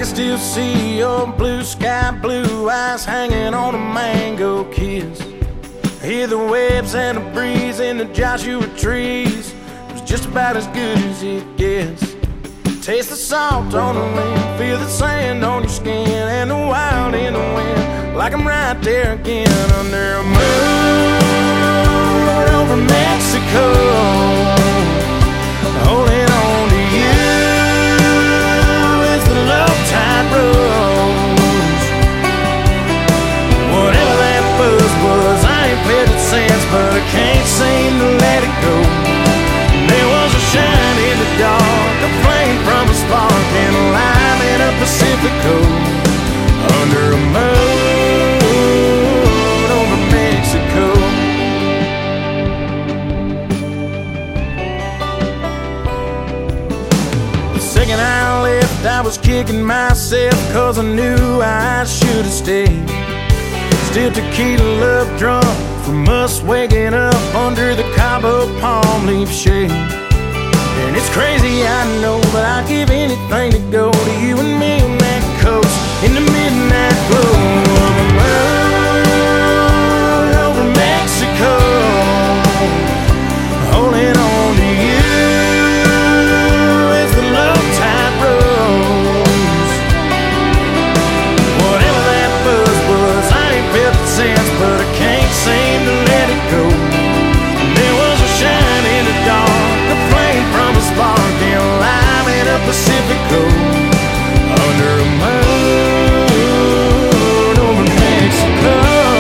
can still see your blue sky, blue eyes hanging on a mango kiss. Hear the waves and the breeze in the Joshua trees. It was just about as good as it gets. Taste the salt on the rim, feel the sand on your skin, and the wild in the wind, like I'm right there again under a moon over Mexico, holding on to you as the love tide rolls. Whatever that buzz was, I ain't felt it since, but I can't seem to let it go. There was a shine in the dark, a flame from a spark, and a light in a Pacifico under a moon over Mexico. The second I left, I was kicking myself, 'cause I knew I should have stayed. Still tequila up drunk from us waking up under the Cabo palm leaf shade. And it's crazy, I know, but I'd give anything to go to you and me on that coast in the midnight glow of a moon over Mexico, holding on to you as the love tide rolls. Whatever that buzz was, I ain't felt it since, but I can't seem to let it go. There was a shine in the dark, a flame from a spark, and a light in a Pacifico under a moon over Mexico.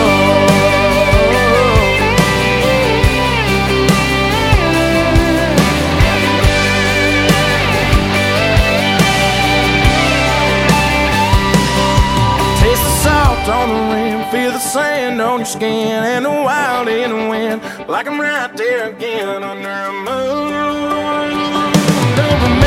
Taste the salt on the rim, feel the sand on your skin, and the wild in the wind, like I'm right there again under a moon over